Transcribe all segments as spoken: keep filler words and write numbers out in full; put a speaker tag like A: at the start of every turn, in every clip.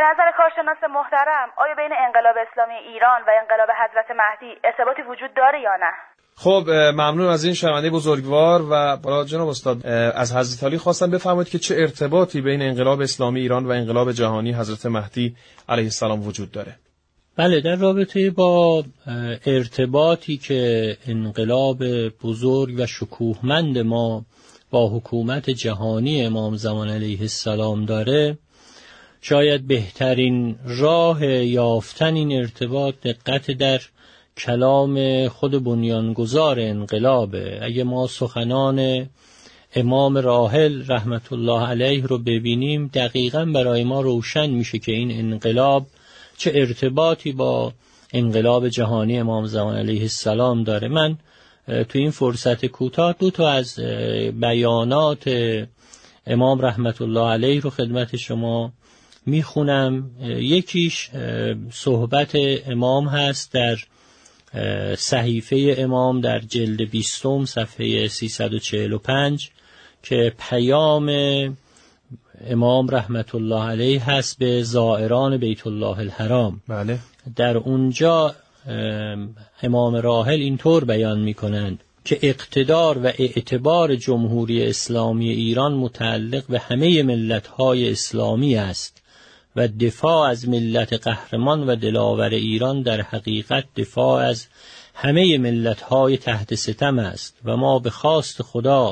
A: نظر کارشناس محترم آیا بین انقلاب اسلامی ایران و انقلاب حضرت مهدی ارتباطی وجود داره یا نه؟
B: خب ممنون از این شنونده بزرگوار. و بالا جناب استاد از حضرت علی خواستم بفرمایید که چه ارتباطی بین انقلاب اسلامی ایران و انقلاب جهانی حضرت مهدی علیه السلام وجود داره.
C: بله، در رابطه با ارتباطی که انقلاب بزرگ و شکوهمند ما با حکومت جهانی امام زمان علیه السلام داره، شاید بهترین راه یافتن این ارتباط دقت در کلام خود بنیانگذار انقلابه. اگه ما سخنان امام راحل رحمت الله علیه رو ببینیم، دقیقاً برای ما روشن میشه که این انقلاب چه ارتباطی با انقلاب جهانی امام زمان علیه السلام داره. من تو این فرصت کوتاه دو تا از بیانات امام رحمت الله علیه رو خدمت شما میخونم. یکیش صحبت امام هست در صحیفه امام در جلد بیستم صفحه سیصد و چهل و پنج که پیام امام رحمت الله علیه هست به زائران بیت الله الحرام.
B: بله.
C: در اونجا امام راحل اینطور بیان میکنند که اقتدار و اعتبار جمهوری اسلامی ایران متعلق به همه ملت‌های اسلامی است و دفاع از ملت قهرمان و دلاور ایران در حقیقت دفاع از همه ملت‌های تحت ستم است و ما به خواست خدا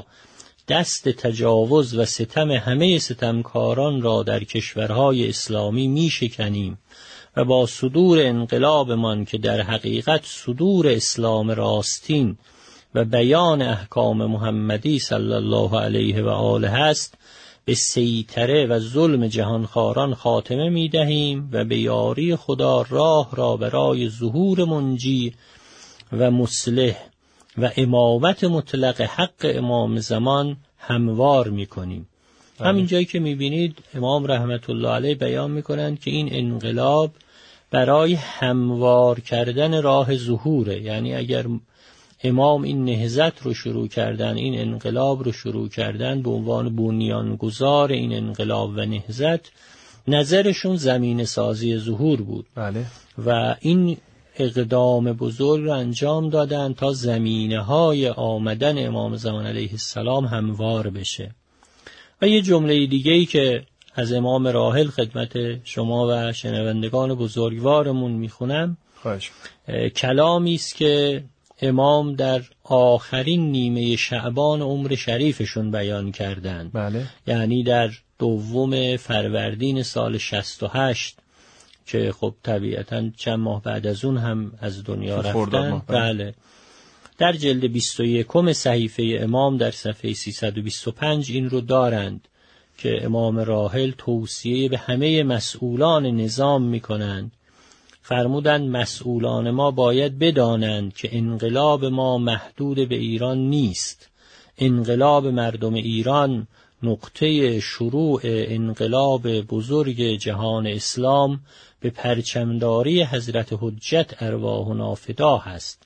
C: دست تجاوز و ستم همه ستمکاران را در کشورهای اسلامی می شکنیم و با صدور انقلابمان که در حقیقت صدور اسلام راستین و بیان احکام محمدی صلی الله علیه و آله است، به سیطره و ظلم جهانخواران خاتمه می دهیم و به یاری خدا راه را برای ظهور منجی و مصلح و امامت مطلق حق امام زمان هموار می کنیم. همین جایی که می بینید امام رحمت الله علیه بیان می کنند که این انقلاب برای هموار کردن راه ظهوره. یعنی اگر امام این نهضت رو شروع کردن، این انقلاب رو شروع کردن به عنوان بنیانگذار این انقلاب و نهضت، نظرشون زمین سازی ظهور بود.
B: بله.
C: و این اقدام بزرگ رو انجام دادن تا زمینه های آمدن امام زمان علیه السلام هموار بشه. و یه جمله دیگه‌ای که از امام راحل خدمت شما و شنوندگان بزرگوارمون میخونم،
B: خواهش.
C: کلامی است که امام در آخرین نیمه شعبان عمر شریفشون بیان کردند.
B: بله.
C: یعنی در دوم فروردین سال شصت و هشت که خب طبیعتاً چند ماه بعد از اون هم از دنیا رفتن. بله. در جلد بیست و یکم صحیفه امام در صفحه سیصد و بیست و پنج این رو دارند که امام راحل توصیه به همه مسئولان نظام می کنند. فرمودند مسئولان ما باید بدانند که انقلاب ما محدود به ایران نیست. انقلاب مردم ایران نقطه شروع انقلاب بزرگ جهان اسلام به پرچمداری حضرت حجت ارواحنا فدا است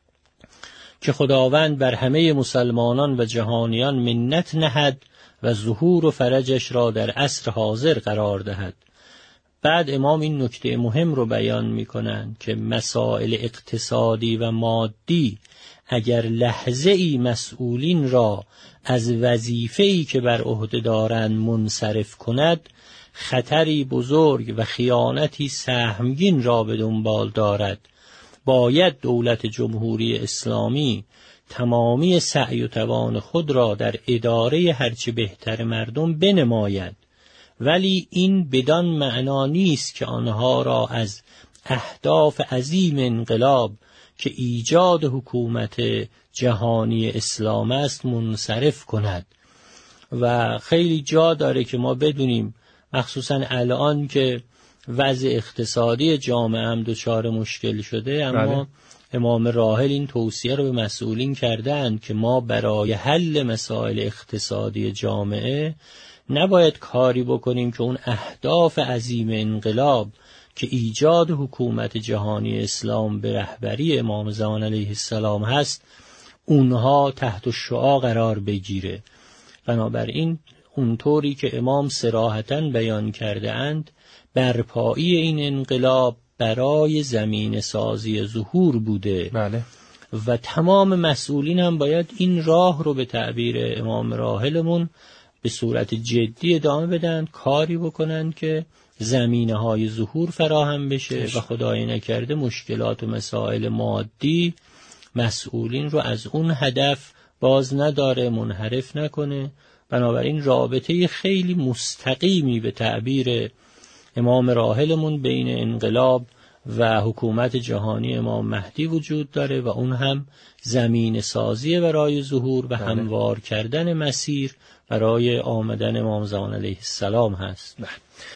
C: که خداوند بر همه مسلمانان و جهانیان منت نهد و ظهور و فرجش را در عصر حاضر قرار دهد. بعد امام این نکته مهم رو بیان می کنند که مسائل اقتصادی و مادی اگر لحظه ای مسئولین را از وظیفه‌ای که بر عهده دارند منصرف کند، خطری بزرگ و خیانتی سهمگین را به دنبال دارد. باید دولت جمهوری اسلامی تمامی سعی و توان خود را در اداره هرچه بهتر مردم بنماید، ولی این بدان معنا نیست که آنها را از اهداف عظیم انقلاب که ایجاد حکومت جهانی اسلام است منصرف کند. و خیلی جا داره که ما بدونیم، مخصوصا الان که وضع اقتصادی جامعه هم دچار مشکل شده، اما بله. امام راحل این توصیه رو به مسئولین کردند که ما برای حل مسائل اقتصادی جامعه نباید کاری بکنیم که اون اهداف عظیم انقلاب که ایجاد حکومت جهانی اسلام به رهبری امام زمان علیه السلام هست، اونها تحت الشعاع قرار بگیره. بنابراین اونطوری که امام صراحتاً بیان کرده اند برپایی این انقلاب برای زمین سازی ظهور بوده.
B: بله.
C: و تمام مسئولین هم باید این راه رو به تعبیر امام راحلمون به صورت جدی ادامه بدن، کاری بکنن که زمینه های ظهور فراهم بشه و خدای نکرده مشکلات و مسائل مادی مسئولین رو از اون هدف باز نداره، منحرف نکنه. بنابراین رابطه خیلی مستقیمی به تعبیر امام راحلمون بین انقلاب و حکومت جهانی امام مهدی وجود داره و اون هم زمین سازی برای ظهور و هموار کردن مسیر برای آمدن امام زمان علیه السلام هست.